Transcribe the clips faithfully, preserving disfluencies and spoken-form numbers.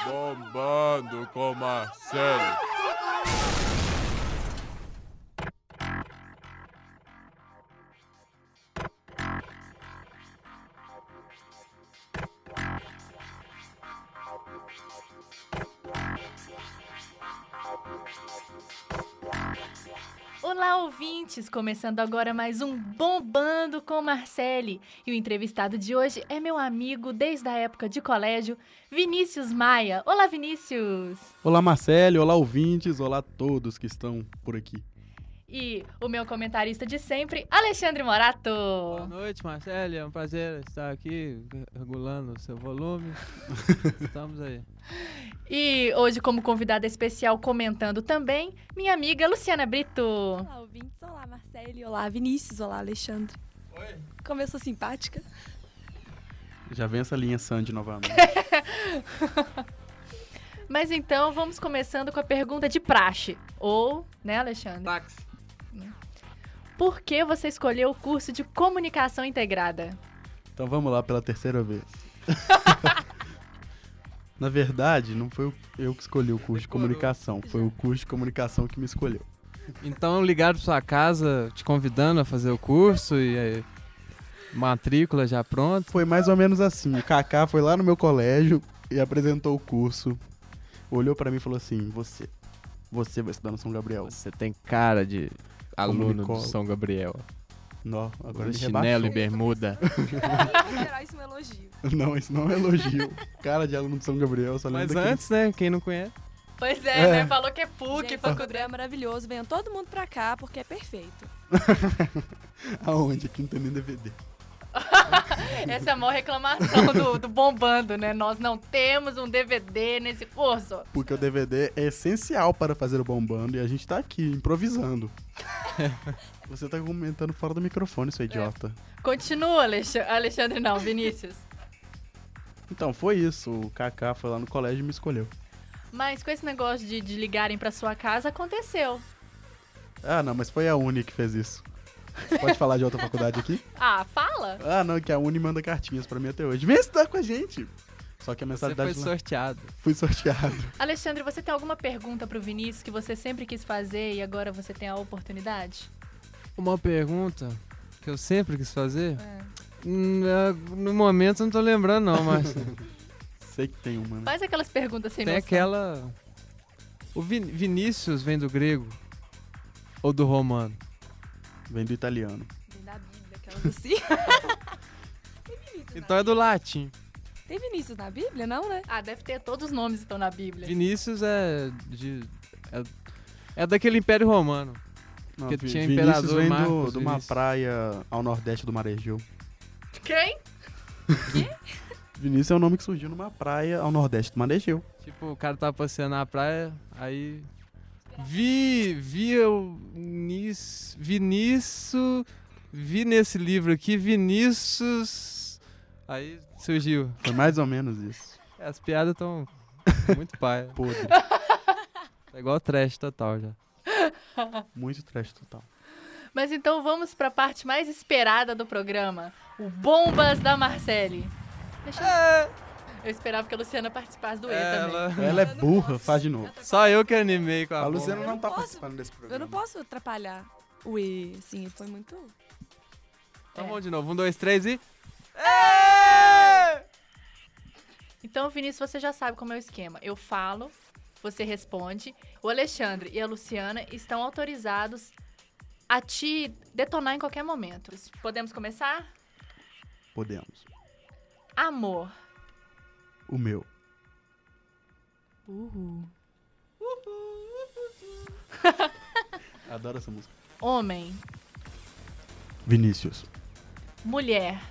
Bombando com Marcelo. Olá, ouvintes! Começando agora mais um Bombando com Marcele. E o entrevistado de hoje é meu amigo desde a época de colégio, Vinícius Maia. Olá, Vinícius! Olá, Marcele. Olá, ouvintes. Olá a todos que estão por aqui. E o meu comentarista de sempre, Alexandre Morato. Boa noite, Marcele. É um prazer estar aqui regulando o seu volume. Estamos aí. E hoje, como convidada especial, comentando também, minha amiga Luciana Brito. Olá, ouvintes. Olá, Marcele. Olá, Vinícius. Olá, Alexandre. Oi. Como eu sou simpática. Já vem essa linha Sandy novamente. Mas então, vamos começando com a pergunta de praxe. Ou, né, Alexandre? Táxi. Por que você escolheu o curso de comunicação integrada? Então vamos lá pela terceira vez. Na verdade, não foi eu que escolhi o curso de comunicação. Foi o curso de comunicação que me escolheu. Então ligaram pra sua casa te convidando a fazer o curso e aí, matrícula já pronta? Foi mais ou menos assim. O Kaká foi lá no meu colégio e apresentou o curso. Olhou pra mim e falou assim, você, você vai estudar no São Gabriel. Você tem cara de aluno Comunicólogo. do São Gabriel. Não, agora ele Chinelo e rebaixou. bermuda. Considerar isso um elogio. Não, isso não é elogio. Cara de aluno de São Gabriel, só lembro Mas daquele- antes, né? Quem não conhece. Pois é, É. né? Falou que é P U C, Gente, faculdade. São Gabriel é maravilhoso. Venham todo mundo pra cá, porque é perfeito. Aonde? Aqui não tem nem D V D. Essa é a maior reclamação do, do Bombando, né? Nós não temos um D V D nesse curso. Porque o D V D é essencial para fazer o Bombando e a gente tá aqui, improvisando. Você tá comentando fora do microfone, seu idiota. Continua, Alex- Alexandre, não, Vinícius. Então, foi isso. O Kaká foi lá no colégio e me escolheu. Mas com esse negócio de, de ligarem pra sua casa, aconteceu. Ah, não, mas foi a Uni que fez isso. Pode falar de outra faculdade aqui? Ah, fala? Ah, não, que a Uni manda cartinhas pra mim até hoje. Vem estudar com a gente! Só que a Você mensalidade... foi lá- sorteado. Fui sorteado. Alexandre, você tem alguma pergunta pro Vinícius que você sempre quis fazer e agora você tem a oportunidade? Uma pergunta que eu sempre quis fazer. É. Hum, é, No momento eu não tô lembrando não, mas Sei que tem uma, né? Faz aquelas perguntas sem tem noção. aquela... O Vin- Vinícius vem do grego ou do romano? Vem do italiano. Vem da Bíblia, aquelas assim. Tem Vinícius Então na é do latim. Bíblia? Tem Vinícius na Bíblia? Não, né? Ah, deve ter, todos os nomes estão na Bíblia. Vinícius é de... É, é daquele Império Romano. Não, Porque Vi- tinha Vinícius Imperador vem do, Marcos de uma Vinícius. praia ao nordeste do Marejeu. Quem? Vinícius é o nome que surgiu numa praia ao nordeste do Marejeu. Tipo, o cara tava passeando na praia, aí... Vi... Vi eu... Nis, Vinícius... Vi nesse livro aqui, Vinícius... Aí surgiu. Foi mais ou menos isso. As piadas tão muito paia. Podre. É igual trash total já. Muito trash total. Mas então vamos pra parte mais esperada do programa. O Bombas da Marcele. Deixa eu... Eu esperava que a Luciana participasse do E também. Ela... Ela é Eu não burra, posso. faz de novo. Só eu que animei com a A bomba. Luciana Eu não não tá posso- participando desse programa. Eu não posso atrapalhar o E, assim, foi muito... Então É. vamos de novo. Um, dois, três e... Então, Vinícius, você já sabe como é o esquema. Eu falo, você responde. O Alexandre e a Luciana estão autorizados a te detonar em qualquer momento. Podemos começar? Podemos. Amor. O meu. Uhul. Adoro essa música. Homem. Vinícius. Mulher.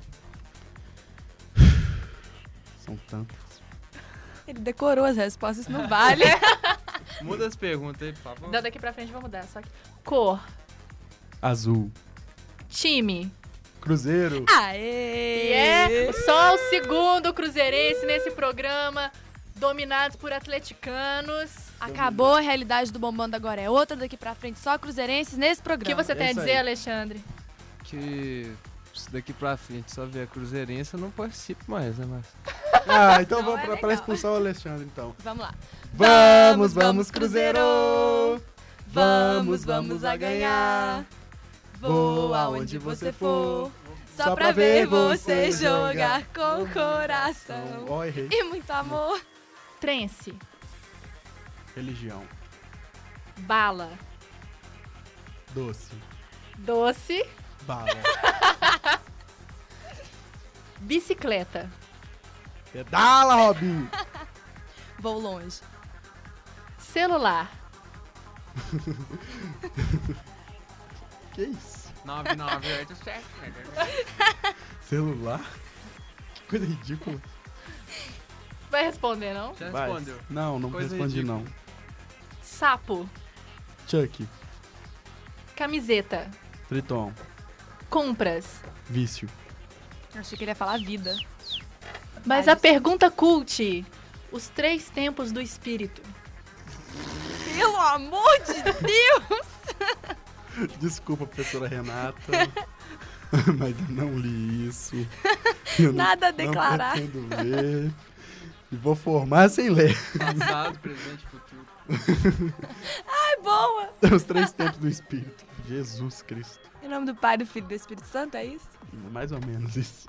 São tantas. Ele decorou as respostas, isso não vale. Muda as perguntas aí, por favor. Da- Daqui pra frente vou mudar. Só que... Cor. Azul. Time. Cruzeiro. Aê! E é só o segundo cruzeirense nesse programa, dominados por atleticanos. Acabou a realidade do Bombando, agora é outra. Daqui pra frente, só cruzeirenses nesse O programa. que você tem a isso dizer, aí. Alexandre? Que se daqui pra frente só ver a cruzeirense, eu não participo mais, né, mas... Ah, então Não vamos é pra, pra legal. expulsar o Alexandre, então. Vamos lá. Vamos, vamos, Cruzeiro! Vamos, vamos a ganhar! Voa onde você for, só pra ver você jogar com coração. Ó, errei. E muito amor. Trance. Religião. Bala. Doce. Doce. Bala. Bicicleta. Pedala, Robin! Vou longe. Celular. Que isso? nove nove oito sete. Celular? Que coisa ridícula. Vai responder, não? Já Vai. respondeu. Não, não Coisa respondi ridícula. não. Sapo. Chuck. Camiseta. Triton. Compras. Vício. Achei que ele ia falar vida. Mas Ai, a pergunta cult. Os três tempos do espírito. Pelo amor de Deus! Desculpa, professora Renata. Mas eu não li isso. Eu não- Nada a declarar. Não pretendo ver. E vou formar sem ler. Passado, presente, futuro. É boa! Os três tempos do Espírito. Jesus Cristo. Em nome do Pai, do Filho e do Espírito Santo, é isso? Mais ou menos isso.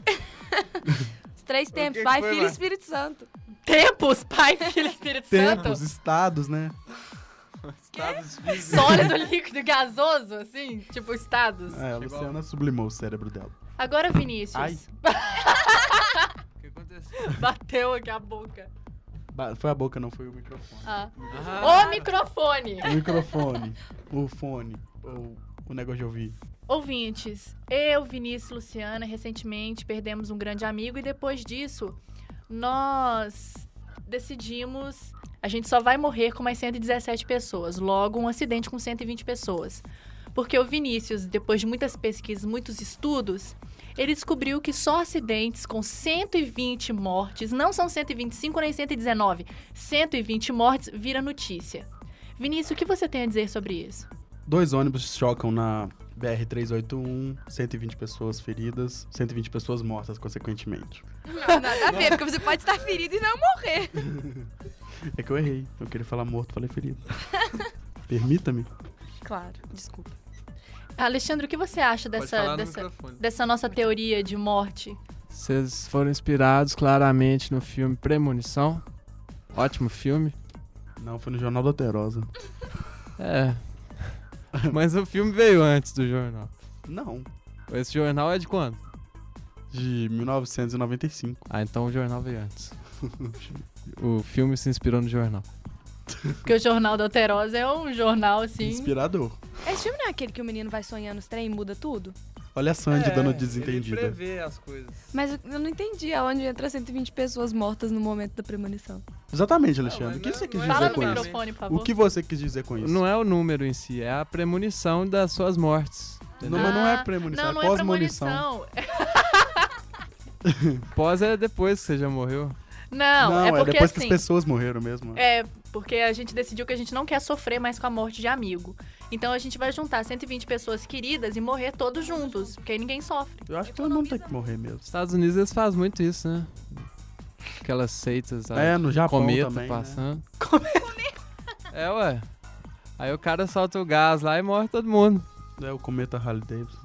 Os três O tempos, que Pai, que foi, Filho e Mar? Espírito Santo. Tempos, Pai, Filho e Espírito Tempos, Santo. estados, né? Estados físicos. Sólido, líquido, gasoso, assim, tipo estados. É, a Luciana sublimou o cérebro dela. Agora, Vinícius. Ai. O que aconteceu? Bateu aqui a boca. Ba- Foi a boca, não foi o microfone. Ah. Ah, O microfone. O microfone, o fone, ou o negócio de ouvir. Ouvintes, eu, Vinícius e Luciana, recentemente perdemos um grande amigo e depois disso, nós decidimos... A gente só vai morrer com mais cento e dezessete pessoas, logo um acidente com cento e vinte pessoas. Porque o Vinícius, depois de muitas pesquisas, muitos estudos, ele descobriu que só acidentes com cento e vinte mortes, não são cento e vinte e cinco nem cento e dezenove, cento e vinte mortes vira notícia. Vinícius, o que você tem a dizer sobre isso? Dois ônibus chocam na B R trezentos e oitenta e um, cento e vinte pessoas feridas, cento e vinte pessoas mortas, consequentemente. Não, nada a ver, porque você pode estar ferido e não morrer. É que eu errei. Eu queria falar morto, falei ferido. Permita-me. Claro, desculpa. Alexandre, o que você acha Pode dessa, falar no dessa, microfone. dessa nossa teoria de morte? Vocês foram inspirados claramente no filme Premonição. Ótimo filme. Não, foi no Jornal da Alterosa. É. Mas o filme veio antes do jornal. Não. Esse jornal é de quando? De mil novecentos e noventa e cinco. Ah, então o jornal veio antes. O filme se inspirou no jornal. Porque o Jornal da Alterosa é um jornal, assim... Inspirador. Esse filme não é aquele que o menino vai sonhando os trem e muda tudo? Olha a Sandy É, dando desentendida. Ele prevê as coisas. Mas eu não entendi aonde entra cento e vinte pessoas mortas no momento da premonição. Exatamente, Não, Alexandre. mas O que não é- você quis não é dizer Fala no com isso? exatamente. microfone, por favor. O que você quis dizer com isso? Não é o número em si, é a premonição das suas mortes. Não, mas não é Ah, premonição, Não, é não é pós-munição. premonição. Pós é depois que você já morreu. Não, Não, é porque depois que assim... as pessoas morreram mesmo. É, porque a gente decidiu que a gente não quer sofrer mais com a morte de amigo. Então a gente vai juntar cento e vinte pessoas queridas e morrer todos juntos, porque aí ninguém sofre. Eu acho que todo mundo tem que morrer mesmo. Nos Estados Unidos eles fazem muito isso, né? Aquelas seitas, sabe? É, no Japão cometa também, né? passando. É, ué. Aí o cara solta o gás lá e morre todo mundo. É o cometa Harley Davidson.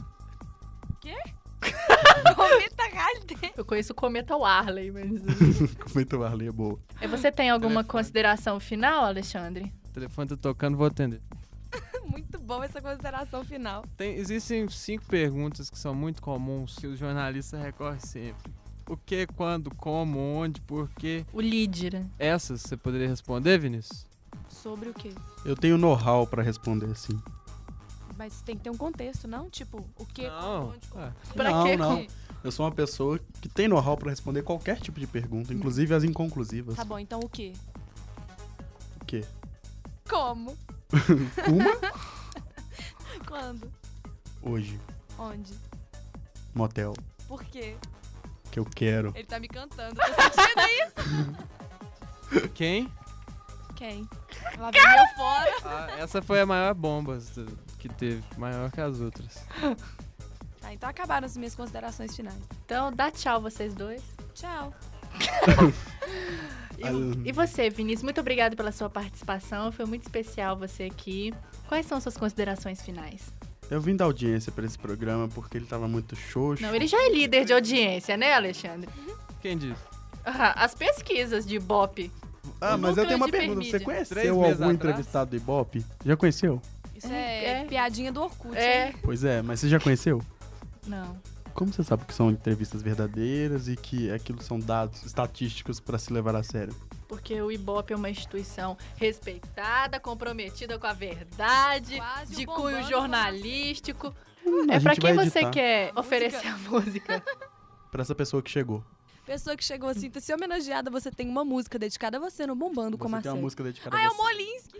Cometa Harley. Eu conheço o cometa Warley, mas... Cometa Harley é boa. E você tem alguma Telefone. consideração final, Alexandre? O telefone tá tocando, vou atender. Muito bom essa consideração final. Tem, existem cinco perguntas que são muito comuns que os jornalistas recorrem sempre. O que, quando, como, onde, por quê? O líder. Essas você poderia responder, Vinícius? Sobre o quê? Eu tenho know-how pra responder assim. Mas tem que ter um contexto, não? Tipo, o quê? Não. Onde, como? Ué. Pra não, quê? não. Eu sou uma pessoa que tem know-how pra responder qualquer tipo de pergunta, inclusive as inconclusivas. Tá bom, então o quê? O quê? Como? Uma? Quando? Hoje. Onde? Motel. Por quê? Que eu quero. Ele tá me cantando. Tô sentindo isso? Quem? Quem? Lá vem meu fora. Ah, essa foi a maior bomba do- que teve, maior que as outras. Tá, então acabaram as minhas considerações finais. Então dá tchau vocês dois. Tchau. E, e você, Vinícius, muito obrigado pela sua participação. Foi muito especial você aqui. Quais são suas considerações finais? Eu vim da audiência pra esse programa porque ele tava muito xoxo. Não, ele já é líder de audiência, né, Alexandre? Quem disse? Ah, as pesquisas de Ibope. Ah, O mas eu núcleo tenho uma de pergunta. hipermídia. Você conheceu Três meses algum atrás? entrevistado do Ibope? Já conheceu? Isso é, É. piadinha do Orkut. É. hein? Pois é, mas você já conheceu? Não. Como você sabe que são entrevistas verdadeiras e que aquilo são dados estatísticos pra se levar a sério? Porque o Ibope é uma instituição respeitada, comprometida com a verdade, Quase o de Bombando cunho com jornalístico. Hum, a É pra gente quem vai você editar. quer A oferecer a música? Pra essa pessoa que chegou. Pessoa que chegou assim, tá se homenageada, você tem uma música dedicada a você no Bombando com Você tem Marcelo. uma música dedicada Ah, a é o você. Molinsky.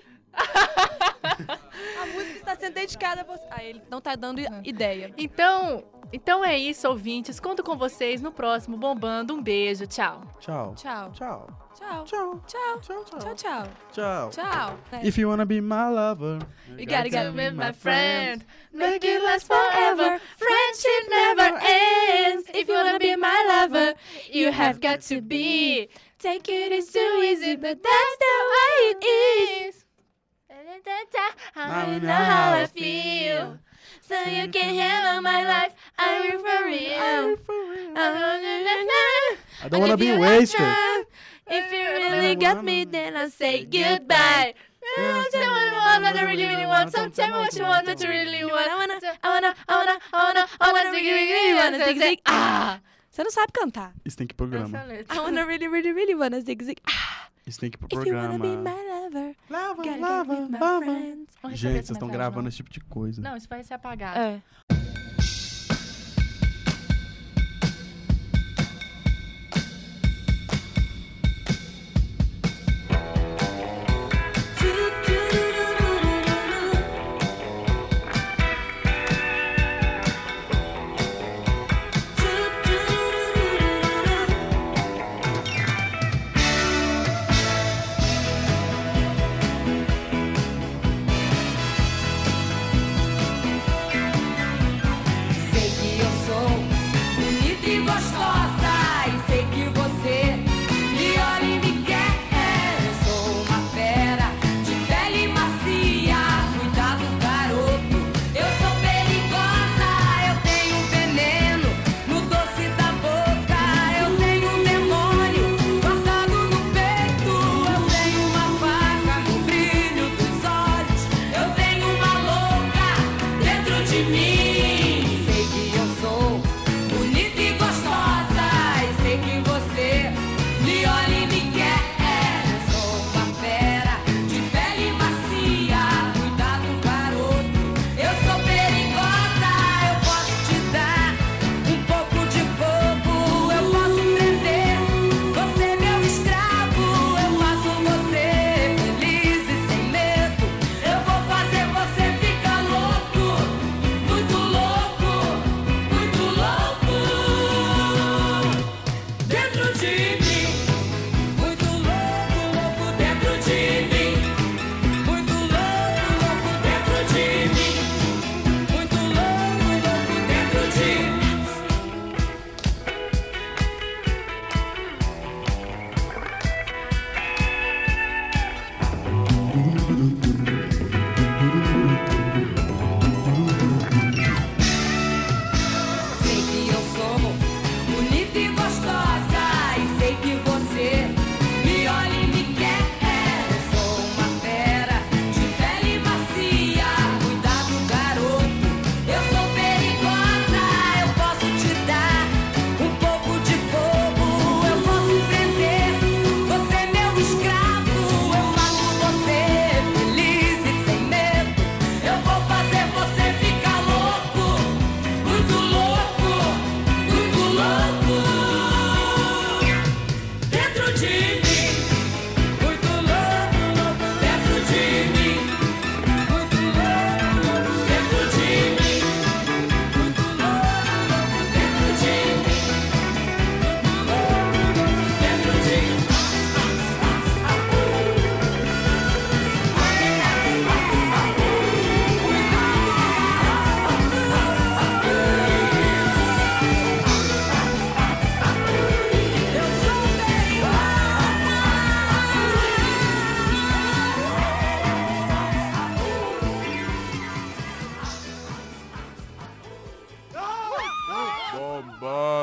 A música está sendo dedicada a você. Ah, ele não tá dando i- ideia. Então, então é isso, ouvintes. Conto com vocês no próximo Bombando. Um beijo, tchau. Tchau. Tchau. Tchau. Tchau. Tchau. Tchau. Tchau, Tchau, tchau. tchau. Tchau. Tchau. É. If you wanna be my lover, You gotta get with my friend, make it last forever. Friendship Never ends. If you wanna be my lover, you have got to be. Take it, it's too easy, but that's the way it is. I know how I feel. So you can handle my life. I'm for real. I don't wanna be wasted. If you really got me, then I say goodbye. Tell me what I really, really want. So tell me what you want, what you really want. I wanna, I wanna, I wanna, I wanna, I wanna zig, zig, zig, wanna zig, zig. Ah! Você não sabe cantar. Isso tem que ir pro programa. I wanna really, really, really wanna zig, zig. Ah. Isso tem que ir pro If you wanna programa. be my lover, Lava, gotta lava, get with my lava. friends. Vamos receber Gente, essa vocês estão mensagem, gravando não. esse tipo de coisa. Não, isso vai ser apagado. É. Sei que eu sou bonita e gostosa e sei que você me olha e me quer. Eu sou uma fera de pele macia, cuidado garoto, eu sou perigosa. Eu tenho veneno no doce da boca, eu tenho um demônio guardado no peito, eu tenho uma faca no brilho dos olhos, eu tenho uma louca dentro de mim. Sei que eu sou bonita e gostosa e sei que você me olha e me quer. Eu sou uma fera de pele macia, cuidado garoto, eu sou perigosa. Eu posso te dar um pouco de fogo, eu posso prender você meu escravo, eu faço você feliz e sem medo, eu vou fazer você ficar louco, muito louco, muito louco dentro de mim, muito louco, louco dentro de mim, muito louco, louco dentro de mim, muito louco, louco dentro de mim. Sei que eu sou bonita e gostosa e sei que você me olha e me quer. Eu sou uma fera de pele macia, cuidado garoto, eu sou perigosa. Eu posso te dar um pouco de fogo, eu posso prender você meu escravo, eu faço você feliz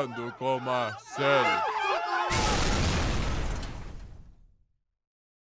Falando com Marcelo.